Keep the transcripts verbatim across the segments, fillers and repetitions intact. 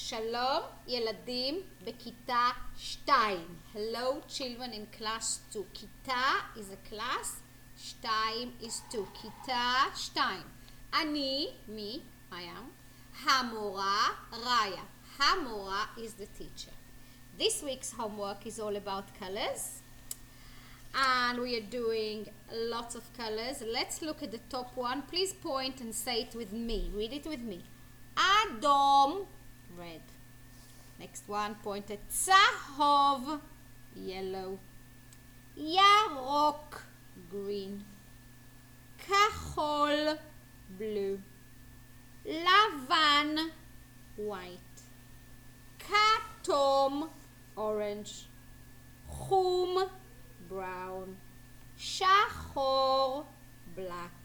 שלום ילדים בכיתה שתיים. Hello children in class two. כיתה is a class, שתיים is two. כיתה שתיים. אני, me, I am, המורה, ריה. המורה is the teacher. This week's homework is all about colors. And we are doing lots of colors. Let's look at the top one. Please point and say it with me. Read it with me. אדום, red. Next one, point at צהוב, yellow. ירוק, green. כחול, blue. לבן, white. כתום, orange. חום, brown. שחור, black.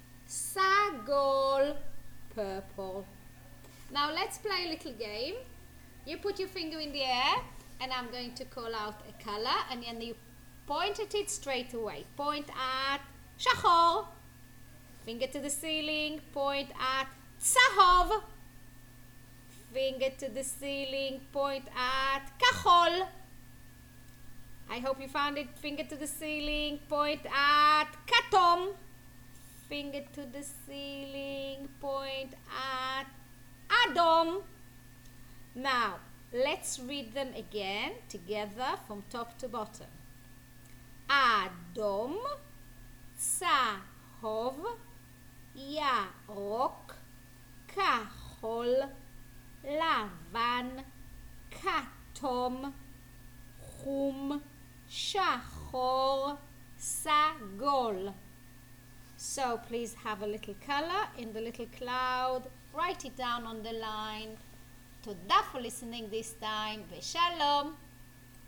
סגול, purple. Now let's play a little game. You put your finger in the air and I'm going to call out a color and then you point at it straight away. Point at שחור. Finger to the ceiling. Point at צהוב. Finger to the ceiling. Point at כחול. I hope you found it. Finger to the ceiling. Point at כתום. Finger to the ceiling. Point at אדום. Now, let's read them again together from top to bottom. אדום, צהוב, ירוק, כחול, לבן, כתום, חום, שחור, סגול. So please have a little color in the little cloud. Write it down on the line. תודה for listening this time, ושלום.